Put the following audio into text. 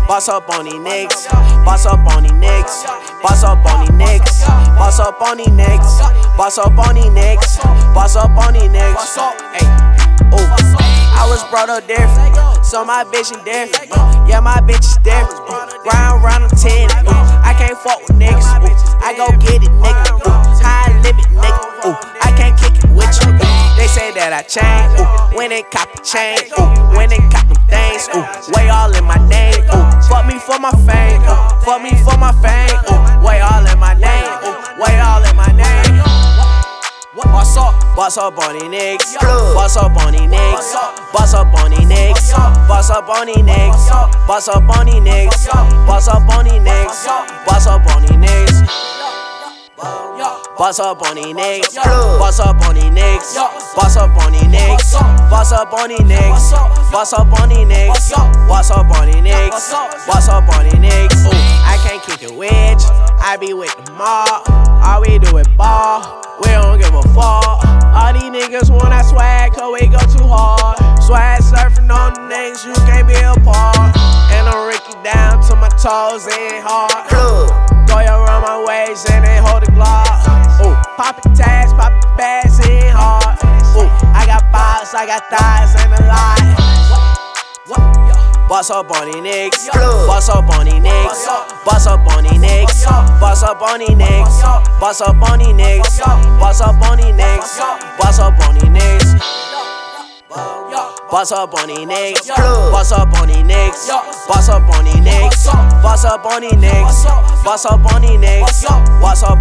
Boss up on these niggas. Boss up on these niggas. Boss up on these niggas. Boss up on these niggas. Boss up on these niggas. Boss up on these niggas. Hey, ooh. I was brought up different, so my bitch is different. Yeah, my bitch is different. Round I'm 10. I can't fuck with niggas. I go get it, nigga. High limit, nigga. I can't kick it with you. They say that I changed. When they cop the chain. When they cop them things. Way all in my name. Fuck me for my fame. Fuck me for my fame. Way all in my name. Way all in my name. Boss up, boss up on these niggas. Boss up on these niggas. Boss up on these niggas. Boss up on these niggas. Boss up on these niggas. Boss up on these niggas. Boss up on these niggas. Boss up on these niggas. Boss up on these niggas. Boss up on these niggas. Boss up on these niggas. Boss up on these niggas. Boss up on these niggas. Boss up on these niggas. I can't kick it with you. I be with the mob. All we do is ball. We don't give a fuck. All these niggas want that swag, cause we go too hard. Swag surfing on the niggas, you can't be apart. And I'm Ricky down to my toes, it ain't hard. Go around my waist and they hold the glock. Poppin' tags, poppin' bags, it ain't hard. I got bars, I got thighs, and a lot. Boss up on these niggas. Boss up on these niggas. Boss up on these niggas. Boss up on these niggas. Boss up on these niggas. Boss up on these niggas. Boss up on these niggas. Boss up on these niggas. Boss up on these niggas. Boss up on these niggas. Boss up on these niggas. Boss up on these niggas. Boss up